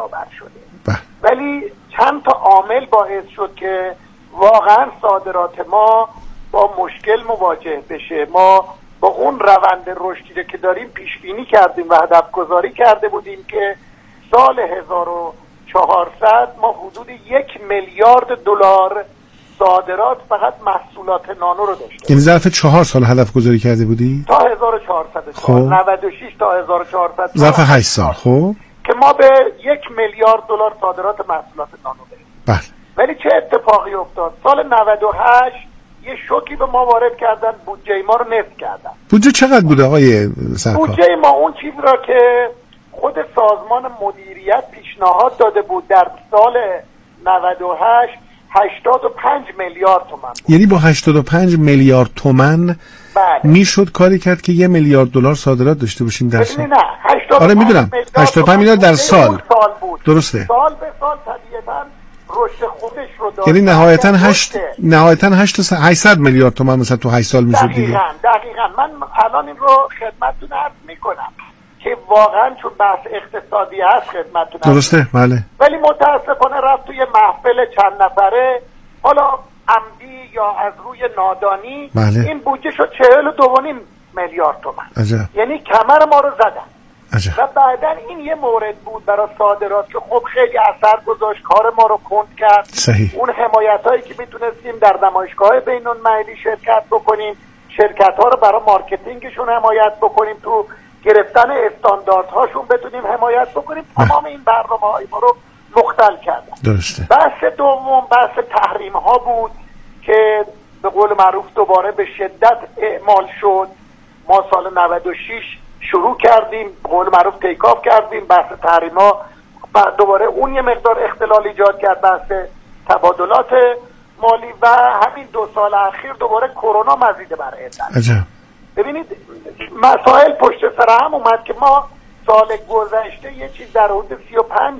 برابر شده. ولی چند تا عامل باعث شد که واقعا صادرات ما با مشکل مواجه بشه. ما با اون روند رشدی که داریم پیش بینی کردیم و هدف گذاری کرده بودیم که سال 1400 ما حدود 1 میلیارد دلار صادرات فقط محصولات نانو رو داشتیم. این ظرف 4 سال هدف گذاری کرده بودی؟ تا 1400 خب 96 تا 1400 ظرف 8 سال. خب که ما به 1 میلیارد دلار صادرات محصولات نانو داریم. بله. ولی چه اتفاقی افتاد؟ سال 98 یه شوکی به ما وارد کردن، بودجه ما رو نصف کردن. بودجه چقدر بوده آقای سرکار؟ بودجه ما اون چیز را که خود سازمان مدیریت پیشنهاد داده بود در سال 98 85 میلیارد تومان. یعنی با 85 میلیارد تومان بله. میشد کاری کرد که 1 میلیارد دلار صادرات داشته باشیم در سال. نه 85 آره میدونم 85 میلیارد در سال بود. درسته. سال به سال طبیعتاً رشد خودش رو داشت. یعنی نهایتاً 800 میلیارد تومان مثلا تو 8 سال میشد دیگه. دقیقاً من الان این رو خدمتتون عرض میکنم که واقعا چون بحث اقتصادی هست خدمتتون درسته بله. ولی متاسفانه رفت توی محفل چند نفره، حالا عمدی یا از روی نادانی بله. این بودجه شد 42.5 میلیارد تومان. یعنی کمر ما رو زدن. و بعدا این یه مورد بود برای صادرات که خب خیلی اثر گذاشت، کار ما رو کند کرد. صحیح. اون حمایت هایی که میتونستیم در نمایشگاه بین المللی شرکت بکنیم، شرکت ها رو برای مارکتینگشون حمایت بکنیم، تو گرفتن استانداردهاشون بتونیم حمایت بکنیم، تمام این برنامه‌های ما رو مختل کردن. درسته. بحث دوم بحث تحریم ها بود که به قول معروف دوباره به شدت اعمال شد. ما سال 96 شروع کردیم، به قول معروف تیکاف کردیم بحث تحریم ها، بعد دوباره اون یه مقدار اختلال ایجاد کرد بحث تبادلات مالی و همین 2 سال اخیر دوباره کرونا مزید بر علت. ببینید مسائل پشت سر هم اومد که ما سال گذشته یه چیز در حدود 35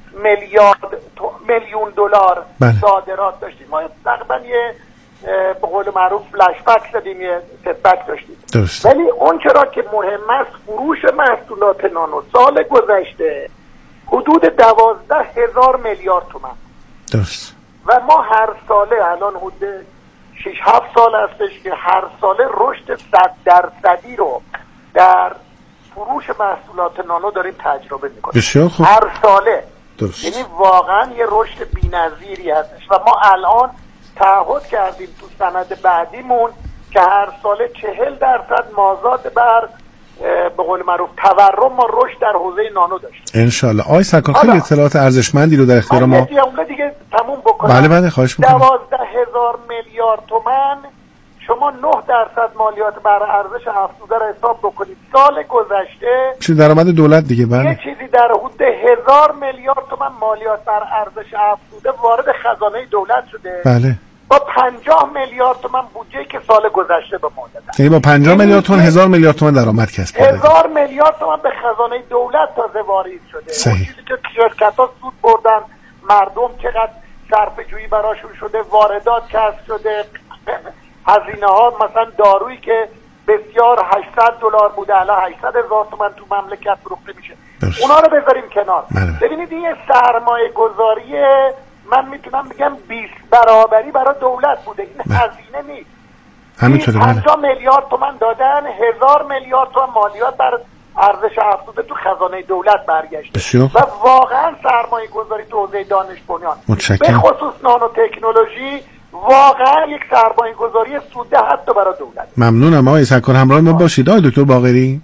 میلیون دلار صادرات داشتیم. ما تقریبا یه به قول معروف فلش بک زدیم، یه ست بک داشتیم. ولی اون چرا که مهم است فروش محصولات نانو سال گذشته حدود 12,000 میلیارد تومان. درست. و ما هر ساله الان حدود 6-7 سال هستش که هر ساله رشد 100% رو در فروش محصولات نانو داریم تجربه میکنیم. بسیار خوب. هر ساله. درست. یعنی واقعا یه رشد بی‌نظیری هستش و ما الان تعهد کردیم تو سند بعدیمون که هر ساله 40% مازاد بر به قول معروف تورم ما رشد در حوزه نانو داشتیم انشالله. آقای سرکار خیلی اطلاعات ارزشمندی رو در اختیار ما. من دیگه تموم بکنم. بله بله خواهش می‌کنم. 12,000 میلیارد تومان شما 9% مالیات بر ارزش افزوده رو حساب بکنید. سال گذشته چه درآمد دولت دیگه بله. یه چیزی در حدود 1000 میلیارد تومان مالیات بر ارزش افزوده وارد خزانه دولت شده. بله. با 50 میلیارد تومان بودجه که سال گذشته به ما دادن. یعنی با 50 میلیارد تومان 1000 میلیارد تومان درآمد کسب کرده. 1000 میلیارد تومان به خزانه دولت تازه واریز شده. اون چیزی که شرکت‌ها سود بردن، مردم چقدر صرفه‌جویی براشون شده، واردات کسب شده، هزینه ها مثلا دارویی که بسیار $800 بوده الان 800,000 تومان تو مملکت فروخته میشه. اونا رو بذاریم کنار. ببینید این سرمایه گذاریه من میتونم بگم 20 برابری برای دولت بوده. این هزینه نیست. همینطوره. 50 میلیارد تومان دادن، 1000 میلیارد تومان مالیات بر ارزش افزوده تو خزانه دولت برگشته و واقعا سرمایه گذاری تو حوزه دانش بنیان به خصوص نانو تکنولوژی واقعا یک سرمایه گذاری سوده حتی برای دولت. ممنونم آقای سرکار، همراه ما باشید. آقای دکتر باقری.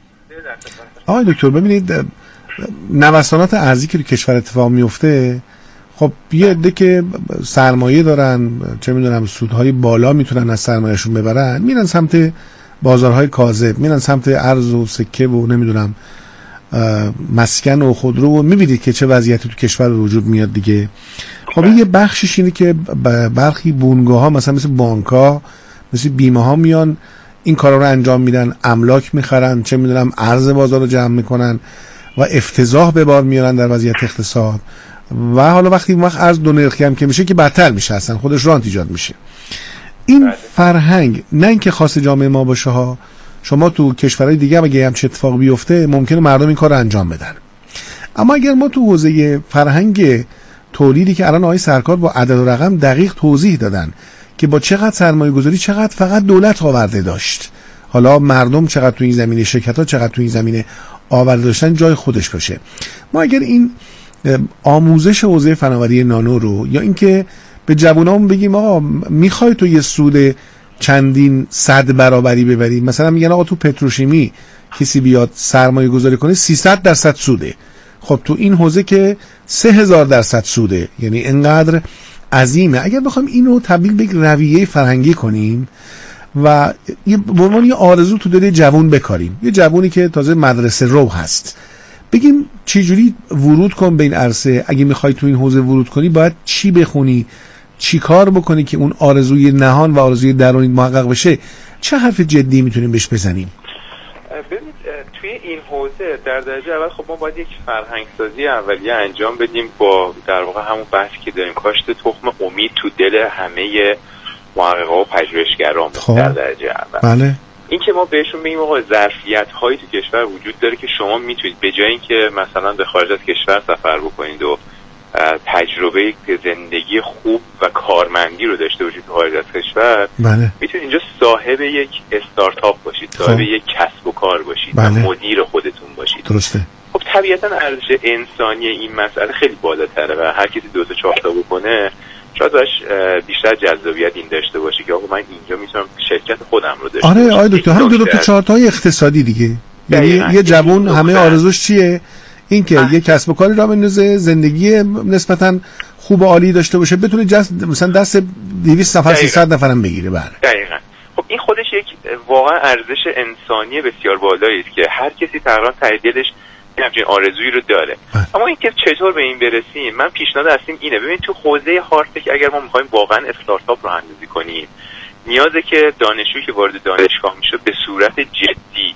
آقای دکتر ببینید نوسانات ارزی که تو کشور اتفاق میفته، خب یه عده که سرمایه دارن، چه میدونم سودهای بالا میتونن از سرمایه‌شون ببرن، میرن سمت بازارهای کاذب، میرن سمت ارز و سکه و نمیدونم مسکن و خودرو و میبینید که چه وضعیتی تو کشور وجود میاد دیگه. خب یه بخشش اینه که برخی بونگاه ها مثلا مثل بانک ها مثل بیمه ها میان این کارا رو انجام میدن، املاک میخرن، چه میدونم ارز بازار رو جمع میکنن و افتضاح به بار میارن در وضعیت اقتصاد. و حالا وقتی ارز دو نرخی هم که میشه که بدتر میشه، اصلا خودش رانت ایجاد میشه. این فرهنگ نه اینکه خاص جامعه ما باشه ها، شما تو کشورهای دیگه اگه همچین اتفاق بیفته ممکنه مردم این کار رو انجام بدن. اما اگر ما تو حوزه فرهنگ تولیدی که الان آقای سرکار با عدد و رقم دقیق توضیح دادن که با چقدر سرمایه گذاری چقدر فقط دولت آورده داشت، حالا مردم چقدر تو این زمینه، شرکت‌ها چقدر تو این زمینه آورده داشتن، جای خودش باشه. ما اگر این آموزش حوزه فناوری نانو رو، یا اینکه به جوانامون بگیم آقا میخوای تو یه سود چندین صد برابری ببری، مثلا میگن آقا تو پتروشیمی کسی بیاد سرمایه گذاری کنه 300% سوده، خب تو این حوزه که 3000% سوده، یعنی انقدر عظیمه. اگر بخوایم اینو تبدیل به رویه فرهنگی کنیم و به عنوان یه آرزو تو دل جوان بکاریم، یه جوانی که تازه مدرسه رو هست، بگیم چه جوری ورود کن به این عرصه، اگه میخوای تو این حوزه ورود کنی باید چی بخونی، چی کار بکنی که اون آرزوی نهان و آرزوی درونی محقق بشه، چه حرف جدی میتونیم بهش بزنیم؟ ببینید توی این حوزه در درجه اول خب ما باید یک فرهنگسازی اولیه انجام بدیم با در واقع همون بحثی که داریم، کاشت تخم امید تو دل همه محققا و پژوهشگران در درجه اول. بله. این که ما بهشون بگیم آقا ظرفیت‌هایی تو کشور وجود داره که شما میتونید به جای اینکه مثلا به خارج از کشور سفر بکنید و تجربه زندگی خوب و کارمندی رو داشته باشید تو خارج از کشور، بله. میتونید اینجا صاحب یک استارتاپ باشید، صاحب یک کسب و کار باشید، بله. و مدیر خودتون باشید. درسته. خب طبیعتا ارزش انسانی این مسئله خیلی بالاتره و هر کسی 2 تا 4 تا بکنه شاید باش بیشتر جذابیت این داشته باشه که آقا من اینجا میتونم شرکت خودم رو داشته باشم. آره آقای دکتر، هم 2 تا 4 تای اقتصادی دیگه، یعنی یه جوان همه آرزوش چیه؟ این که یه کسب و کاری را بندازه، زندگی نسبتاً خوب و عالی داشته باشه، بتونه مثلا دست 200 نفر 300 نفرم بگیره. بله دقیقاً. خب این خودش یک واقعا ارزش انسانی بسیار بالایی است که هر کسی تقریبا ته دلش همچین آرزویی رو داره. اما اینکه چطور به این برسیم، من پیشنهاد هستیم اینه، ببین تو حوزه هارتک اگر ما می‌خوایم واقعا استارتاپ رو اندازی کنیم، نیازه که دانشجویی که وارد دانشگاه میشه به صورت جدی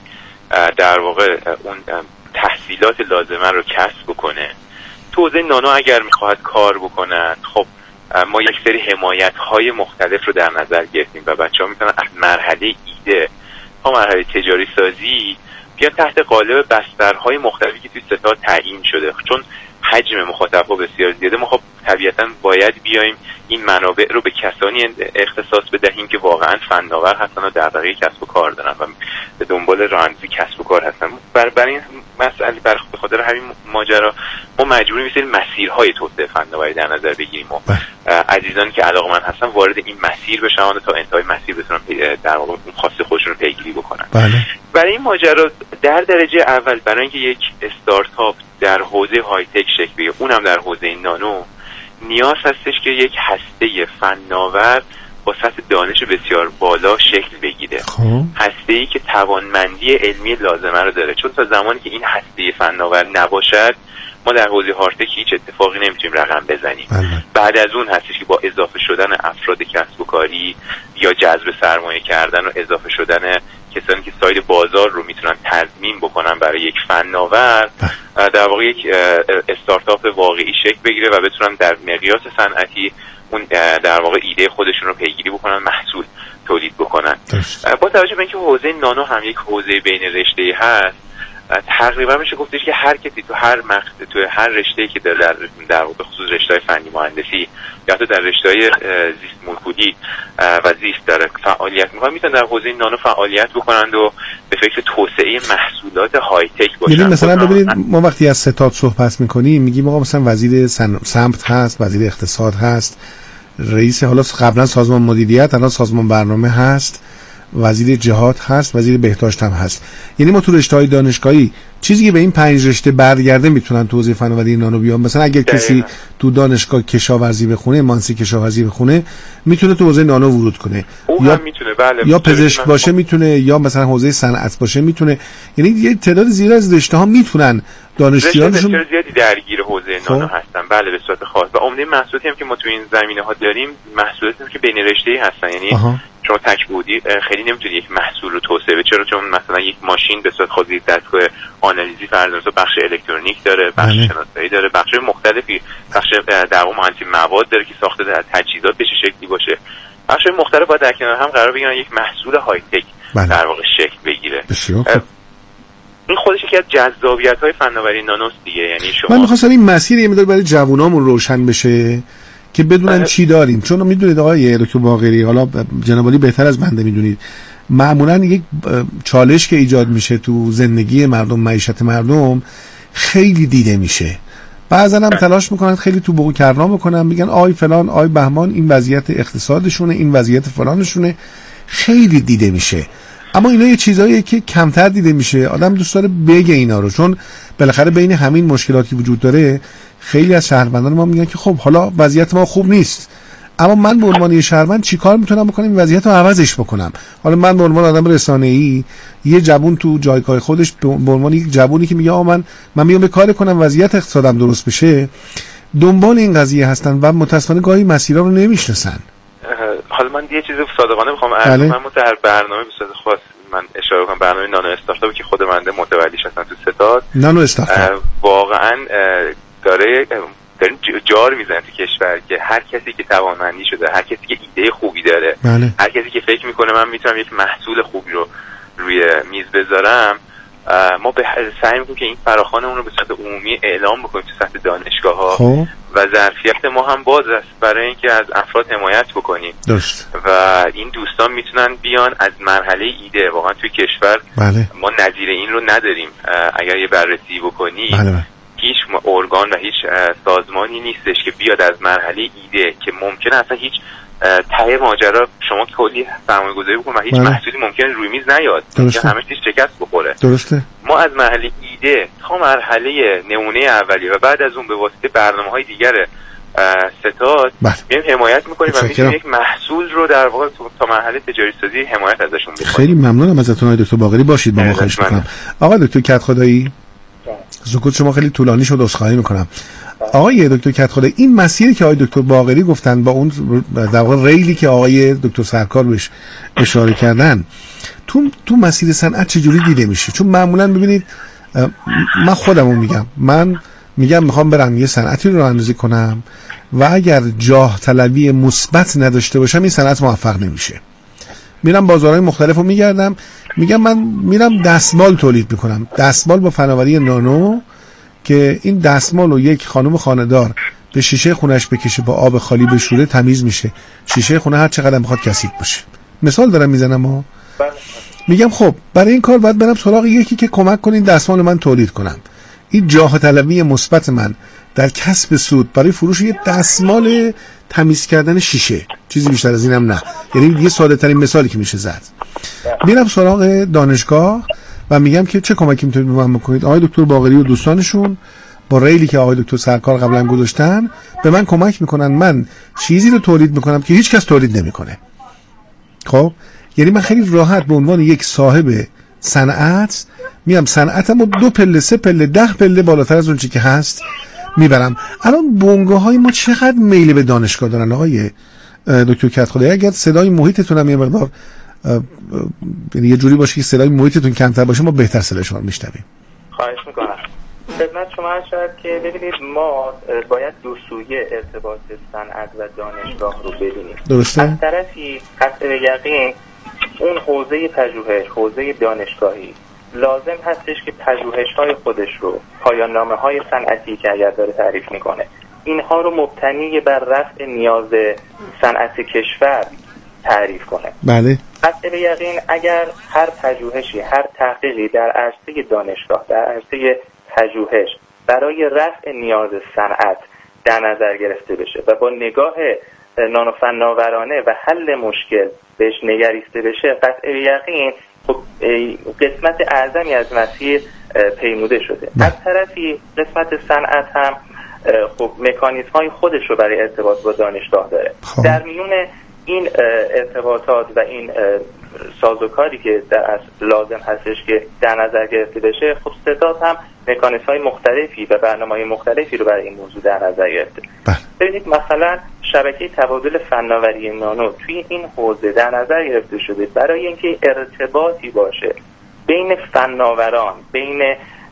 در واقع اون تحصیلات لازمه رو کسب بکنه. تو حوزه نانو اگر میخواهد کار بکنن، خب ما یک سری حمایت‌های مختلف رو در نظر گرفتیم و بچه‌ها میتونن از مرحله ایده تا مرحله تجاری سازی بیان تحت قالب بسترهای مختلفی که توی ستاد تعیین شده. چون حجم مخاطب‌ها بسیار زیاده، ما خب طبیعتاً باید بیایم این منابع رو به کسانی اختصاص بدهیم که واقعاً فناور هستن و دغدغه کسب و کار دارن و به دنبال راه‌اندازی کسب و کار هستن. برای این مسئله به خاطر همین ماجرا ما مجبوریم مثل مسیرهای توسعه فناوری در نظر بگیریم و عزیزانی که علاقه‌مند هستن وارد این مسیر بشن و تا انتهای مسیر بتونن در واقع اون خواسته خودشون رو پیگیری بکنن. بله. برای این ماجرا در درجه اول برای اینکه یک استارتاپ در حوزه های تک شکل بگیره، اونم در حوزه نانو، نیاز هستش که یک هسته فناور با سطح دانش بسیار بالا شکل بگیره. هسته‌ای که توانمندی علمی لازمه رو داره، چون تا زمانی که این هسته فناور نباشد ما در حوزه هارتک هیچ اتفاقی نمیتونیم رقم بزنیم. بعد از اون هستش که با اضافه شدن افراد کسب و کاری یا جذب سرمایه کردن و اضافه شدن کسانی که ساید بازار رو میتونن تضمین بکنن برای یک فناور، در واقع یک استارتاپ واقعی شکل بگیره و بتونن در مقیاس صنعتی اون در واقع ایده خودشون رو پیگیری بکنن، محصول تولید بکنن. با توجه به اینکه حوزه نانو هم یک حوزه بین رشته‌ای هست، تقریبا میشه گفتش که هر کسی تو هر مقطع تو هر رشته‌ای که در واقع خصوص رشته‌های فنی مهندسی یا حتی در رشته‌های زیست مولکولی و زیست در فعالیت می‌کنن، میتونن در حوزه نانو فعالیت بکنند و به فکر توسعه محصولات های تک باشن. یعنی مثلا ببینید ما وقتی از ستاد صحبت می‌کنیم میگیم آقا مثلا وزیر سمت هست، وزیر اقتصاد هست، رئیس حالا قبلا سازمان مدیریت، الان سازمان برنامه هست، وزیر جهاد هست، وزیر بهداشت هم هست. یعنی ما تو رشته‌های دانشگاهی چیزی که به این 5 رشته برگرده میتونن تو حوزه فناوری نانو بیان. مثلا اگر کسی تو دانشگاه کشاورزی بخونه، مهندسی کشاورزی بخونه، میتونه تو حوزه نانو ورود کنه، یا میتونه بله، یا پزشک باشه میتونه، یا مثلا حوزه صنعت باشه میتونه. یعنی یه تعداد زیاد از رشته‌ها میتونن دانشجویانشون بسیار زیادی درگیر حوزه نانو هستن. بله به صورت خاص. و عمده محصولاتی هم که ما تو این زمینه‌ها داریم محصولاتی که بین رشته‌ای هستن. یعنی شما تک بودی خیلی نمیتونی یک محصول رو توسعه بدی. چرا؟ چون مثلا یک ماشین به صورت خاصی دستگاه آنالیزی فرضاً بخش الکترونیک داره، بخش شناسایی داره، بخش مختلفی، بخش در واقع مهندسی مواد داره که ساخته در تجهیزات به چه شکلی باشه. بخش مختلف باید در کنار هم قرار بگیرن یک محصول های تک در واقع شکل بگیره. این خودش یکی از جذابیت‌های فناوری نانوست دیگه. یعنی شما من می‌خواستم این مسیر یه مقدار برای جوونامون روشن بشه که بدونن چی داریم، چون میدونید آقای دکتر باقری، حالا جناب عالی بهتر از بنده میدونید، معمولا یک چالش که ایجاد میشه تو زندگی مردم، معیشت مردم، خیلی دیده میشه. بعضا هم تلاش میکنن خیلی تو بوق کرنا بکنن، میگن آی فلان آی بهمان این وضعیت اقتصادشونه، این وضعیت فلانشونه، خیلی دیده میشه. اما اینا یه چیزاییه که کمتر دیده میشه، آدم دوست داره بگه اینا رو، چون بالاخره بین همین مشکلاتی وجود داره خیلی از شهروندان ما میگن که خب حالا وضعیت ما خوب نیست، اما من به عنوان یه شهروند چیکار میتونم بکنم این وضعیت رو عوضش بکنم؟ حالا من به عنوان آدم رسانه‌ای، یه جوون تو جایگاه خودش به عنوان یک جوونی که میگه من میام به کار کنم وضعیت اقتصادم درست بشه، دنبال این قضیه هستن و متاسفانه گاهی مسیرها رو نمیشناسن. حالا من یه چیز صادقانه میخوام عرض کنم، در برنامه به صورت خاص من اشاره کنم، برنامه نانو استارتاپ که خود بنده متولیش هستم تو ستاد، نانو استارتاپ واقعا داره جار میزنه تو کشور که هر کسی که توانمندی شده، هر کسی که ایده خوبی داره، هر کسی که فکر میکنه من میتونم یک محصول خوبی رو روی میز بذارم، ما سعی میکنیم که این فراخوان اون رو به صورت عمومی اعلام بکنیم تو سطح دانشگاه‌ها و ظرفیت ما هم باز است برای اینکه از افراد حمایت بکنیم. درست. و این دوستان میتونن بیان از مرحله ایده، واقعا توی کشور ما نظیر این رو نداریم. اگر یه بررسی بکنی هیچ ارگان و هیچ سازمانی نیستش که بیاد از مرحله ایده که ممکنه اصلا هیچ ته ماجرا شما کلی سرمایه گذاری بکنید و هیچ محصولی ممکنه روی میز نیاد که همش چیز شکست بخوره. درسته. ما از مرحله ایده تا مرحله نمونه اولیه و بعد از اون به واسطه برنامه‌های دیگر ستاد میایم حمایت میکنیم و میتونیم یک محصول رو در واقع تا مرحله تجاری سازی حمایت ازشون بکنیم. خیلی ممنونم ازتون آقای دکتر باقری، باشید با ما خواهش میکنم. آقای دکتر کدخدایی، سکوت شما خیلی طولانی شد، عذرخواهی میکنم. آقای دکتر کدخدایی، این مسیری که آقای دکتر باقری گفتن با اون در واقع ریلی که آقای دکتر سرکار بهش اشاره کردن، تو مسیر صنعت چجوری دیده میشه؟ چون معمولا ببینید من خودمو میگم، من میگم میخوام برم یه صنعتی رو اندازی کنم و اگر جاه طلبی مثبت نداشته باشم این صنعت موفق نمیشه. میرم بازارهای مختلف رو میگردم، میگم من میرم دستمال تولید میکنم، دستمال با فناوری نانو، که این دستمال رو یک خانم خانه‌دار به شیشه خونش بکشه، با آب خالی بشوره، تمیز میشه. شیشه خونه هر چقدر بخواد کثیف باشه. مثال دارم میزنم میگم خب برای این کار باید برم سراغ یکی که کمک کنه این دستمال رو من تولید کنم. این جاه طلبی مثبت من در کسب سود برای فروش یه دستمال تمیز کردن شیشه، چیزی بیشتر از اینم نه، یعنی یه ساده ترین مثالی که میشه زد. میرم سراغ دانشگاه و میگم که چه کمکی میتونید به من بکنید؟ آقای دکتر باقری و دوستانشون با ریلی که آقای دکتر سرکار قبلا گذاشتن به من کمک میکنن، من چیزی رو تولید میکنم که هیچ کس تولید نمیکنه. خب یعنی من خیلی راحت به عنوان یک صاحب صنعت میام صنعتمو 2 پله 3 پله 10 پله بالاتر از اون چیزی که هست میبرم. الان بنگاه‌های ما چقدر میل به دانشگاه دارن آقای دکتر کدخدایی؟ اگر صدای محیطتون هم یه مقدار یعنی یه جوری باشه که صدای محیطتون کمتر باشه، ما بهتر صدای شما رو میشنویم. خواهش میکنم. خدمت شما عرض شد که ببینید ما باید دو سویه ارتباط صنعت و دانشگاه رو ببینیم. درسته؟ از طرفی قطع یقین اون حوزه پژوهش، حوزه دانشگاهی لازم هستش که پژوهش‌های خودش رو، پایان‌نامه‌های صنعتی که اگر داره تعریف میکنه، اینها رو مبتنی بر رفع نیاز صنعت کشور تعریف کنه. بله. قطع به یقین اگر هر پژوهشی، هر تحقیقی در عرصه دانشگاه، در عرصه پژوهش برای رفع نیاز صنعت در نظر گرفته بشه و با نگاه نانوفناورانه و حل مشکل بهش نگریسته بشه، قطع به یقین خب قسمت اعظمی از مسیر پیموده شده. از طرفی قسمت صنعت هم خب مکانیزم های خودش رو برای ارتباط با دانشگاه داره. در میون این ارتباطات و این سازوکاری که در اصل لازم هستش که در نظر گرفته بشه، خب ستاد هم مکانیزم های مختلفی و برنامه‌های مختلفی رو برای این موضوع در نظر گرفته. ببینید مثلا شبکه تبادل فناوری نانو توی این حوزه در نظر گرفته شده برای اینکه ارتباطی باشه بین فناوران، بین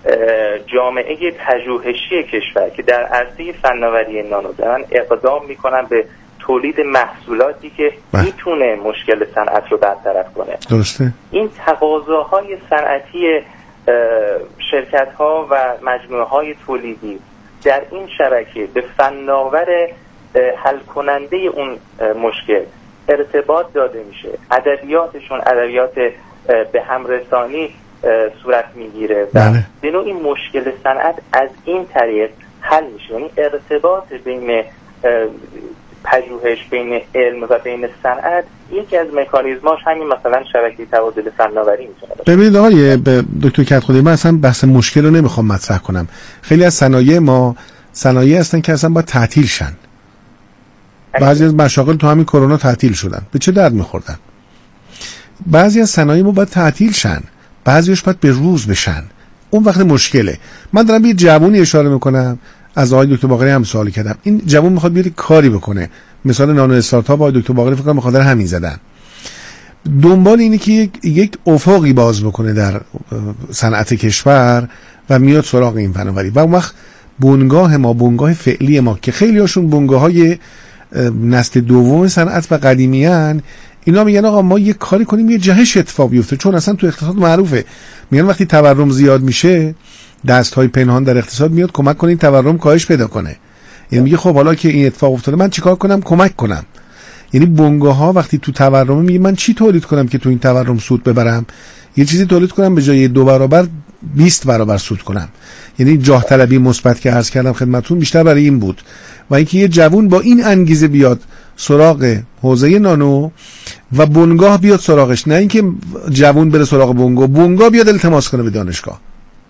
جامعه پژوهشی کشور که در عرصه فناوری نانو دارن اقدام میکنن به تولید محصولاتی که میتونه مشکل صنعت رو برطرف کنه. درسته. این تقاضاهای صنعتی شرکت‌ها و مجموعه‌های تولیدی در این شبکه به فناور حل کننده اون مشکل ارتباط داده میشه، ادبیاتشون ادبیات به همرسانی صورت میگیره و به نوعی مشکل صنعت از این طریق حل میشه. یعنی ارتباط بین پژوهش، بین علم و بین صنعت یکی از مکانیزماش همین مثلا شبکه تبادل فناوری میتونه باشه. ببینید آقای دکتر کدخدایی، من اصلا بحث مشکل رو نمیخوام مطرح کنم. خیلی از صنایع ما صنایع هستن که اصلا باید تعطیل شن. بعضی از مشاغل تو همین کرونا تعطیل شدن، به چه درد میخوردن؟ بعضی از صنایع ما باید تعطیل شن، بعضیش باید به روز بشن. اون وقت مشکله. من دارم یه جوونی اشاره میکنم، از آقای دکتر باقری هم سوال کردم. این جوون میخواد بیاد کاری بکنه، مثلا نانو استارتاپ آقای دکتر باقری فکر کنم بخاطر همین زدن. دنبال اینه که یک افقی باز بکنه در صنعت کشور و میاد سراغ این فناوری. و اون وقت بنگاه ما، بنگاه فعلی ما که خیلی هاشون بنگاه‌های نسل دوم صنعت و قدیمیان، اینا میگن آقا ما یه کاری کنیم یه جهش اتفاق بیفته. چون اصلا تو اقتصاد معروفه، میگن وقتی تورم زیاد میشه دست‌های پنهان در اقتصاد میاد کمک کنه این تورم کاهش پیدا کنه. یعنی میگه خب حالا که این اتفاق افتاده من چیکار کنم کمک کنم. یعنی بنگاه‌ها وقتی تو تورم میگه من چی تولید کنم که تو این تورم سود ببرم، یه چیزی تولید کنم به جای 2 برابر 20 برابر سود کنم. یعنی جاه طلبی مثبت که عرض کردم خدمتتون بیشتر برای این بود. و اینکه یه جوون با این انگیزه بیاد سراغ حوزه نانو و بنگاه بیاد سراغش، نه اینکه جوون بره سراغ بنگاه بیاد التماس کنه به دانشگاه.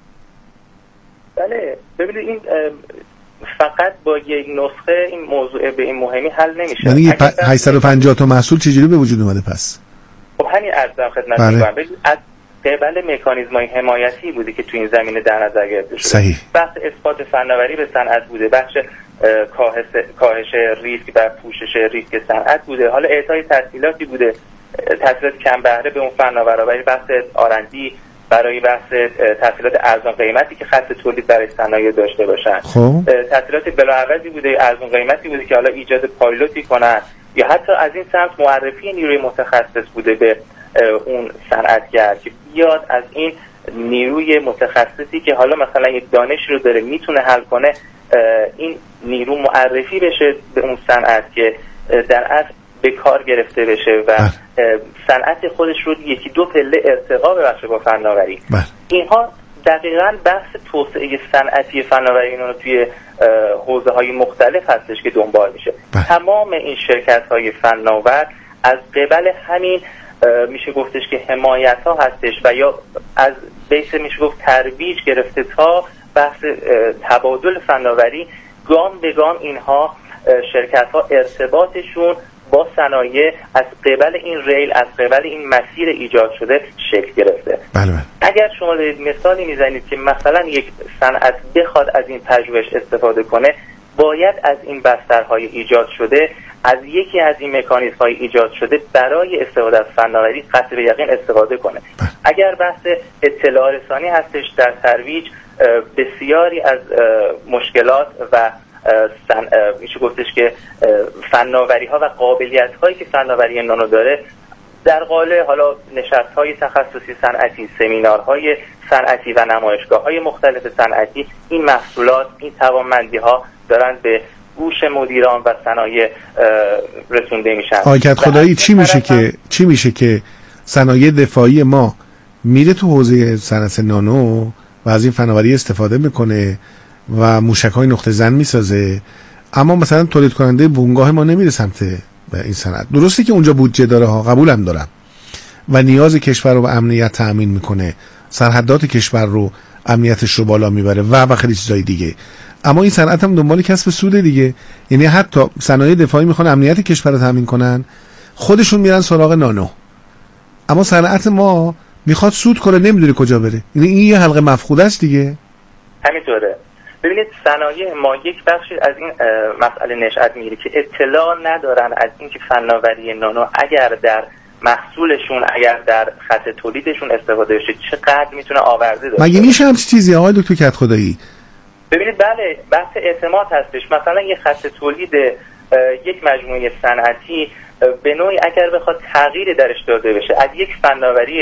بله ببینید این فقط با یک نسخه این موضوع به این مهمی حل نمیشه. یعنی 850 تا محصول چجوری به وجود اومده پس؟ خب همین عرضم خدمتتون میگم. از قبل مکانیزم‌های حمایتی بوده که تو این زمینه در نظر گرفته شده. صحیح. بحث اثبات فناوری به صنعت بوده، بخش کاهش ریسک و پوشش ریسک صنعت بوده، حالا اعطای تسهیلاتی بوده، تسهیلات کم بهره به اون فناورا، برای بحث آرندی، برای بحث تسهیلات ارزان قیمتی که خط تولید برای صنایع داشته باشن. خب تسهیلات بلاعوضی بوده، ارزان قیمتی بوده که حالا ایجاد پایلوتی کنن، یا حتی از این سمت معرفی نیروی متخصص بوده به اون صنعتگر که بیاد از این نیروی متخصصی که حالا مثلا یک دانش رو داره میتونه حل کنه، این نیرو معرفی بشه به اون صنعت که در اصل به کار گرفته بشه و صنعت خودش رو 1-2 پله ارتقا ببخشه با فناوری. اینها دقیقاً بحث توسعه صنعتی فناوری اینو توی حوزه‌های مختلف هستش که دنبال میشه. تمام این شرکت‌های فناور از قبل همین میشه گفتش که حمایت‌ها هستش و یا از بیس میشه گفت ترویج گرفته تا بحث تبادل فناوری، گام به گام اینها شرکت‌ها ارتباطشون با صنایع از قبل این ریل، از قبل این مسیر ایجاد شده شکل گرفته. بله. اگر شما دارید مثالی میزنید که مثلا یک صنعت بخواد از این پژوهش استفاده کنه، باید از این بسترهای ایجاد شده، از یکی از این مکانیزم‌های ایجاد شده برای استفاده از فناوری قطع به یقین استفاده کنه. اگر بحث اطلاع رسانی هستش در ترویج، بسیاری از مشکلات و میشه گفتش که فناوری ها و قابلیت هایی که فناوری نانو داره در قالب حالا نشست های تخصصی صنعتی، سمینارهای صنعتی و نمایشگاه های مختلف صنعتی، این محصولات، این توانمندی ها دارن به گوش مدیران و صنایع رسونده میشن. آقای کدخدایی چی میشه که صنایع دفاعی ما میره تو حوزه صنعت نانو و از این فناوری استفاده میکنه و موشک‌های نقطه زن میسازه، اما مثلا تولید کننده بنگاه ما نمیره سمت این صنعت؟ درسته که اونجا بودجه داره ها، قبولم دارم، و نیاز کشور رو به امنیت تأمین میکنه، سرحدات کشور رو امنیتش رو بالا میبره و خیلی چیزای دیگه، اما این صنعت هم دنبال کسب سود دیگه. یعنی حتی صنایع دفاعی میخوان امنیت کشور رو تأمین کنن، خودشون میرن سراغ نانو، اما صنعت ما میخواد سود کنه، نمیدونه کجا بره. یعنی این یه حلقه مفقوده است دیگه. همینطوره. ببینید صنایع ما یک بخشی از این مسئله نشأت میگیره که اطلاع ندارن از اینکه فناوری نانو اگر در محصولشون، اگر در خط تولیدشون استفاده بشه چقدر میتونه آورده داشته. مگه میشه همچین چیزی آقای دکتر کدخدایی؟ ببینید بله، بحث اعتماد هستش. مثلا یه خط تولید یک مجموعه صنعتی به نوعی اگر بخواد تغییر درش داده بشه، از یک فناوری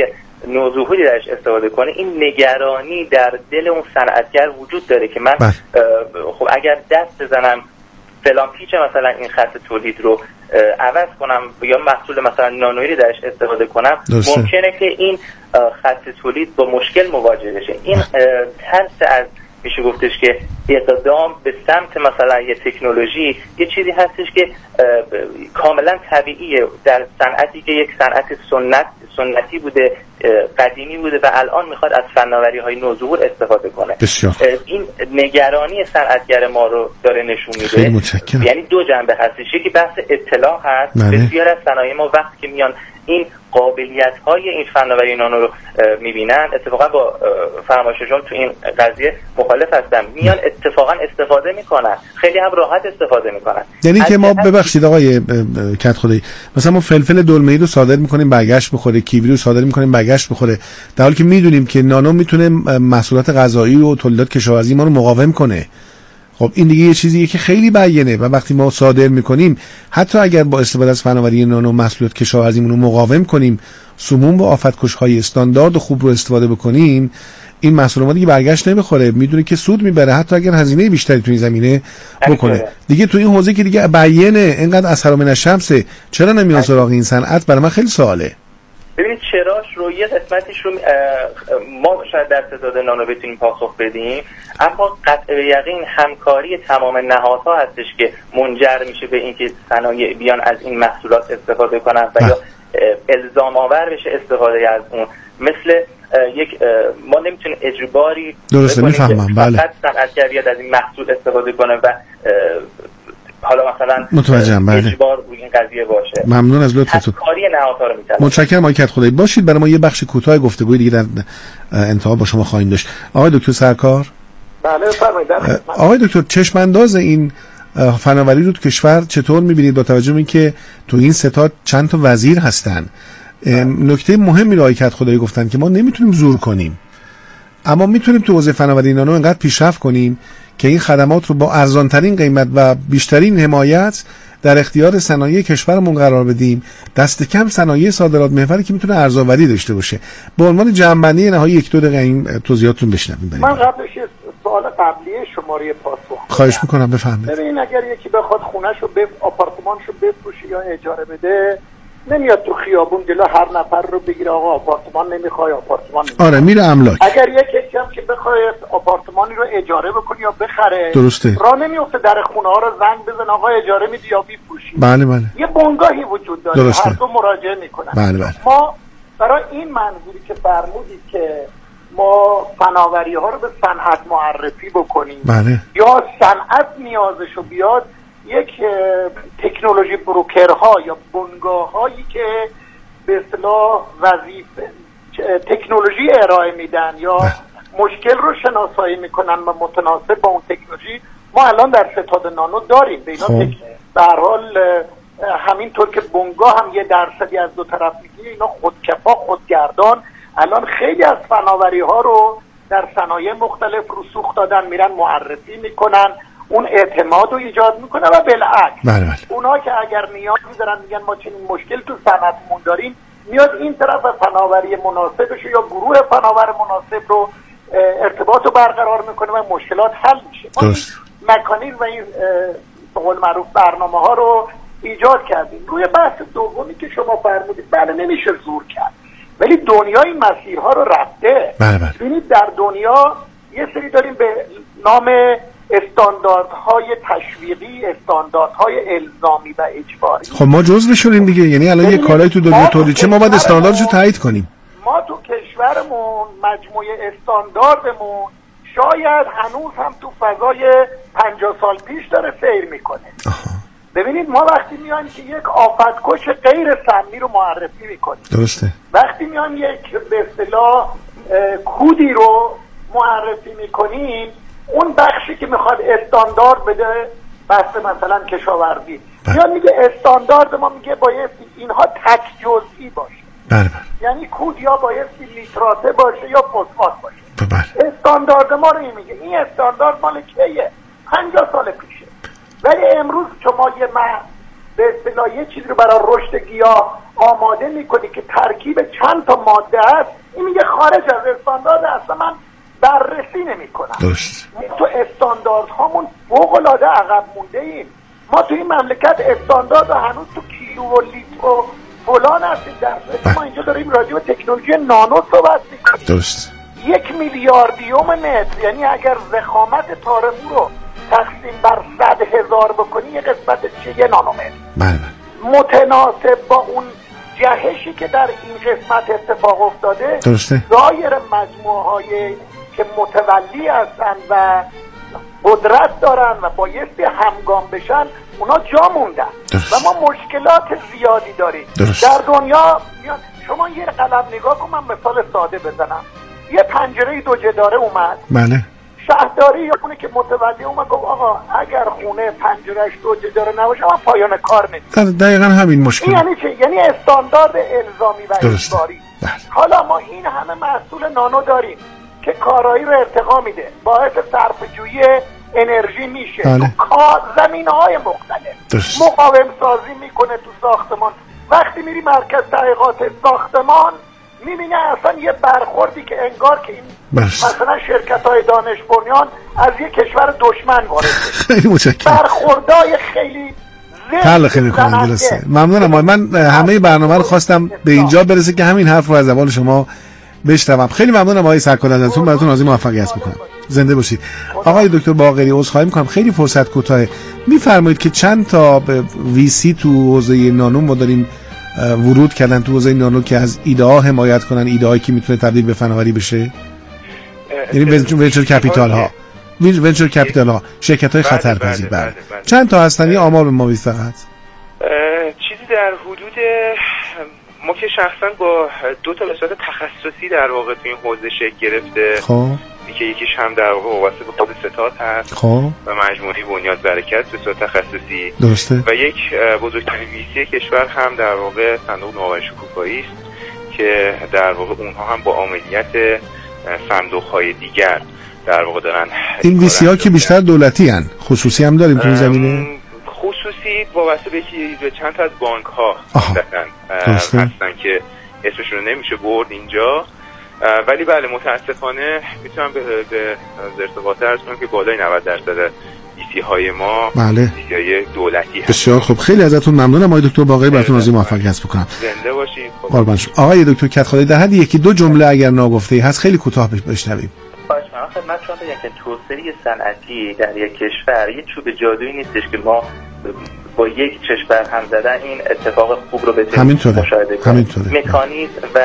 نوظهوری درش استفاده کنه، این نگرانی در دل اون صنعتگر وجود داره که من خب اگر دست بزنم فلان پیچ مثلا این خط تولید رو عوض کنم یا محصول مثلا نانویی درش استفاده کنم، ممکنه که این خط تولید با مشکل مواجه بشه. این ترس از میشه گفتش که اقدام به سمت مثلا یه تکنولوژی یه چیزی هستش که کاملا طبیعیه در صنعتی که یک صنعت سنتی بوده، قدیمی بوده و الان میخواد از فناوری‌های نوظهور استفاده کنه. بسیار. این نگرانی صنعتگر ما رو داره نشون میده. یعنی دو جنبه هستش، یکی بحث اطلاع هست. بسیار از صنایع ما وقتی که میان این قابلیت‌های این فناوری نانو رو می‌بینن، اتفاقا با فرمایششون تو این قضیه مخالف هستم، میان اتفاقا استفاده میکنن، خیلی هم راحت استفاده میکنن. یعنی که ما ببخشید آقای کدخدایی، مثلا ما فلفل دلمه‌ای رو صادر میکنیم برگشت بخوره، کیوی رو صادر میکنیم برگشت بخوره، در حالی که میدونیم که نانو میتونه محصولات غذایی و تولیدات کشاورزی ما رو مقاوم کنه. خب این دیگه یه چیزیه که خیلی بیانه و وقتی ما صادر میکنیم، حتی اگر با استفاده از فناوری نانو محصولات کشاورزیمون رو مقاوم کنیم، سموم و آفتکش‌های استاندارد و خوب رو استفاده بکنیم، این محصول ما دیگه برگشت نمیخوره، میدونه که سود میبره حتی اگر هزینه بیشتری تو این زمینه بکنه. دیگه تو این حوزه که دیگه بیانه اینقدر اثر من الشمسه، چرا نمیان سراغ این صنعت؟ برای من خیلی سواله. ببینید چراش رو یه قسمتیش رو ما شاید در ستاد نانو بتونیم پاسخ بدیم، اما قطع به یقین همکاری تمام نهادها هستش که منجر میشه به اینکه صنایع بیان از این محصولات استفاده کنن و یا الزام آور بشه استفاده از اون. مثل یک ما نمیتونیم اجباری درسته میفهمم بله فقط صنعتگر بیاد از این محصول استفاده کنه و حالا مثلا متوجهم اجبار روی این قضیه باشه. ممنون از لطفتون. کاری نهادها رو می‌طلبه. متشکرم آقای کدخدایی. باشید برای ما یه بخش کوتاه گفتگوی دیگه در انتها با شما خواهیم داشت. آقای دکتر سرکار. بله بفرمایید. آقای دکتر چشم انداز این فناوری رو تو کشور چطور می‌بینید با توجه به اینکه تو این ستاد چند تا وزیر هستن؟ نکته مهمی رو آقای کدخدایی گفتن که ما نمیتونیم زور کنیم، اما میتونیم تو حوزه فناوری نانو انقدر پیشرفت کنیم که این خدمات رو با ارزان‌ترین قیمت و بیشترین حمایت در اختیار صنایع کشورمون قرار بدیم. دست کم صنایع صادرات محوری که میتونه ارزآوری داشته باشه. به عنوان جمع‌بندی نهایی یک دو دقیقه این توضیحاتتون بشنویم. من قبلش سوال قبلی شماره پاسخ خواهش میکنم بفرمایید. ببین اگر یکی بخواد خونه‌شو آپارتمانشو بفروشه یا اجاره بده، نمیاد تو خیابون جلو هر نفر رو بگیره آقا آپارتمان نمیخوای آپارتمان نمیخوای. آره میره املاک. اگر یکی هم که بخواد آپارتمانی رو اجاره بکنه یا بخره، درسته، راه نمیفته در خونه ها رو زنگ بزن آقا اجاره میدی یا میفروشی. بله بله. یه بنگاهی وجود داره، درسته. هر دو مراجعه میکنن. بله بله. ما برای این منظوری که فرمودید که ما فناوری ها رو به صنعت معرفی بکنیم، بله. یا صنعت نیازشو بیاد، یک تکنولوژی بروکرها یا بنگاه هایی که به اصطلاح وظیفه تکنولوژی ارائه میدن یا مشکل رو شناسایی میکنن و متناسب با اون تکنولوژی ما الان در ستاد نانو داریم. به اینا به هر حال همینطور که بنگاه هم یه درصدی از دو طرف میگیره، اینا خودکفا خودگردان الان خیلی از فناوری ها رو در صنایع مختلف رسوخ دادن، میرن معرفی میکنن، اون اعتماد رو ایجاد میکنه و بالعکس اونا که اگر نیاز میدارن میگن ما چنین مشکل تو صنعتمون داریم، میاد این طرف فناوری مناسبش یا گروه فناور مناسب رو ارتباط رو برقرار میکنه و مشکلات حل میشه. ما مکانیزم و این به قول معروف برنامه ها رو ایجاد کردیم. روی بحث دومی که شما فرمودید، بله نمیشه زور کرد، ولی دنیا این مسیرها رو رفته. ببینید در دنیا یه سری داریم به نام استانداردهای تشویقی، استانداردهای الزامی و اجباری. خب ما جزو شدیم دیگه، یعنی الان یه کالای تو دنیا تولید چه ما باید استانداردشو تایید کنیم. ما تو کشورمون مجموعه استانداردمون شاید هنوز هم تو فضای 50 سال پیش داره سیر میکنه. ببینید ما وقتی میایم که یک آفتکش غیر سمی رو معرفی میکنیم، درسته، وقتی میایم یک به اصطلاح کودی رو معرفی میکنیم، اون بخشی که میخواد استاندارد بده بحث مثلا کشاورزی میاد میگه استاندارد ما میگه بایستی اینها تک جزئی باشه. یعنی کود یا بایستی لیتراته باشه یا فسفات باشه. استاندارد ما رو میگه این استاندارد مال کیه؟ 50 سال پیشه. ولی امروز شما به اصطلاح یه چیزی رو برای رشد گیاه آماده میکنی که ترکیب چند تا ماده است، این میگه خارج از استاندارد، اصلا من بررسی نمیکنم. درست. تو استانداردهامون فوق‌العاده عقب مونده ایم. ما تو این مملکت استاندارد هنوز تو کیلو و لیتر و فلان هستیم، در صورتی ما اینجا داریم راجع به تکنولوژی نانو صحبت میکنیم. درست. 1 میلیاردیوم متر، یعنی اگر ضخامت تارمو رو تقسیم بر 100,000 بکنی یه قسمت چه؟ 1 نانومتر. بله. متناسب با اون جهشی که در این قسمت اتفاق افتاده، درسته. دایر مجموعه های که متولی هستن و قدرت دارن و بایستی همگام بشن، اونا جا موندن. درست. و ما مشکلات زیادی داریم. درست. در دنیا شما یه قلم نگاه کن، من مثال ساده بزنم. یه پنجره 2 جداره اومد. بله. شهرداری یا خونه که متولی اومد گفت آقا اگر خونه پنجرهش 2 جداره نباشه من پایان کار نمی‌کنم. دقیقاً همین مشکل. یعنی چه؟ یعنی استاندارد الزامی و اجباری. بله. حالا ما این همه محصول نانو داریم که کارایی رو ارتقا میده، باعث صرفه‌جویی انرژی میشه. بله. تو زمینه‌های مختلف درست. مقاوم سازی میکنه تو ساختمان. وقتی میری مرکز تحقیقات ساختمان میبینه اصلا یه برخوردی که انگار که این مثلا شرکت‌های دانش بنیان از یه کشور دشمن وارد شده. خیلی متشکرم. برخوردای خیلی خیلی کننده درسته. ممنونم. من همه برنامه رو خواستم به اینجا برسه که همین حرف رو از زبان شما بشنوم. خیلی ممنونم آقای سرکار، ازتون براتون آرزوی موفقیت میکنم. زنده باشید. آقای دکتر باقری، عذرخواهی میکنم خیلی فرصت کوتاهه. میفرمایید که چند تا ویسی تو حوزه نانو ما داریم ورود کردن تو حوزه نانو که از ایده ها حمایت کنن، ایده هایی که میتونه تبدیل به فناوری بشه، یعنی ونچر کپیتال ها، ونچر کپیتال ها، شرکت های خطرپذیر. بله. چند تا هستن؟ یه آمار به ما بدید فقط. چیزی در حدود، ما که شخصا با 2 تا به صورت تخصصی در واقع تو این حوزه شکل گرفته. خب که یکیش هم در واقع وابسته به خود ستاد هست. خب و مجموعه بنیاد برکت به صورت تخصصی. درسته. و یک بزرگترین ویسی کشور هم در واقع صندوق نوآوری شکوفایی است که در واقع اونها هم با عملیات صندوق‌های دیگر در واقع دارن. این ویسی ها که بیشتر دولتی هن، خصوصی هم داریم تو این زمینه؟ خصوصی وابسته به چند تا از بانک ها هستن که اسمشون رو نمیشه برد اینجا، ولی بله متاسفانه میتونم به ارتباط عرض کنم که بالای 90% ویسی های ما ویسی های دولتی هست. بسیار خوب، خیلی ازتون ممنونم آقای دکتر باقری، براتون آرزوی موفقیت میکنم. زنده باشید. قربان شما. آقای دکتر کدخدایی، در حد 1-2 جمله اگر ناگفته‌ای هست خیلی کوتاه بشنویم. خدمت شما بگم که توسعه صنعتی در یک کشور یه چوب جادویی نیستش که ما با یک چشم بر هم زدن این اتفاق خوب رو بتونیم مشاهده کنیم. مکانیزم و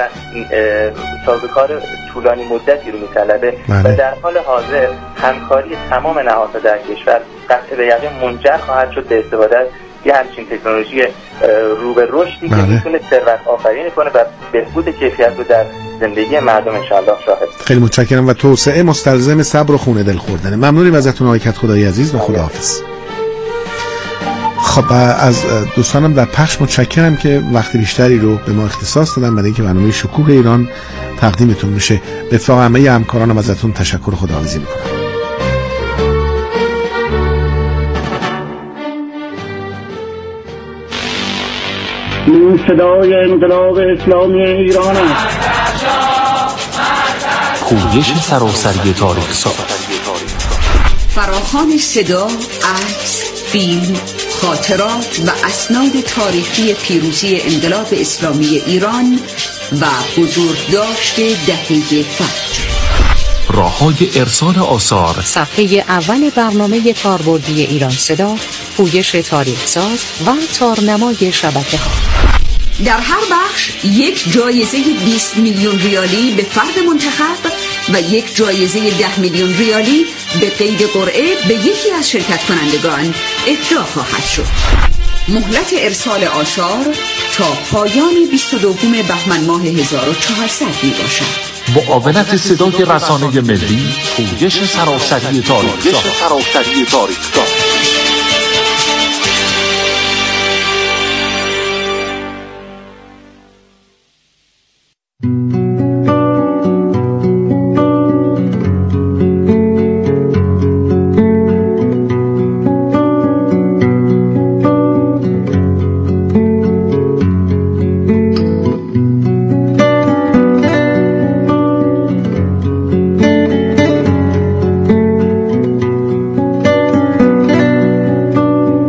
سازوکار طولانی مدتی رو میطلبه و در حال حاضر همکاری تمام نهادها در کشور قطع به یقین منجر خواهد شد به استفاده از یه همچین تکنولوژی رو به رشدی که میتونه ثروت آفرینی کنه و بهبود کیفیت رو در زندگی مردم انشاءالله شاهد. خیلی متشکرم و توسعه مستلزم صبر و خون دل خوردنه. ممنونیم ازتون آقای کدخدایی عزیز و خداحافظ. خب از دوستانم در پخش متشکرم که وقت بیشتری رو به ما اختصاص دادن برای اینکه برنامه شکوه ایران تقدیمتون میشه. به اتفاق همه همکارانم ازتون تشکر و خداحافظی میکنم. این صدای انقلاب اسلامی ایران است. پویش سراسری تاریخ ساز، فراخوان صدا، عکس، فیلم، خاطرات و اسناد تاریخی پیروزی انقلاب اسلامی ایران و بزرگداشت دهه فجر. راه‌های ارسال آثار. صفحه اول برنامه کاربردی ایران صدا، پویش تاریخ ساز و تارنمای شبکه‌ها. در هر بخش یک جایزه 20 میلیون ریالی به فرد منتخب و یک جایزه 10 میلیون ریالی به قید قرعه به یکی از شرکت کنندگان اهدا خواهد شد. مهلت ارسال آثار تا پایان 22 بهمن ماه 1400 می باشد. معاونت صدای رسانه ملی، پویش سراسری تاریخ.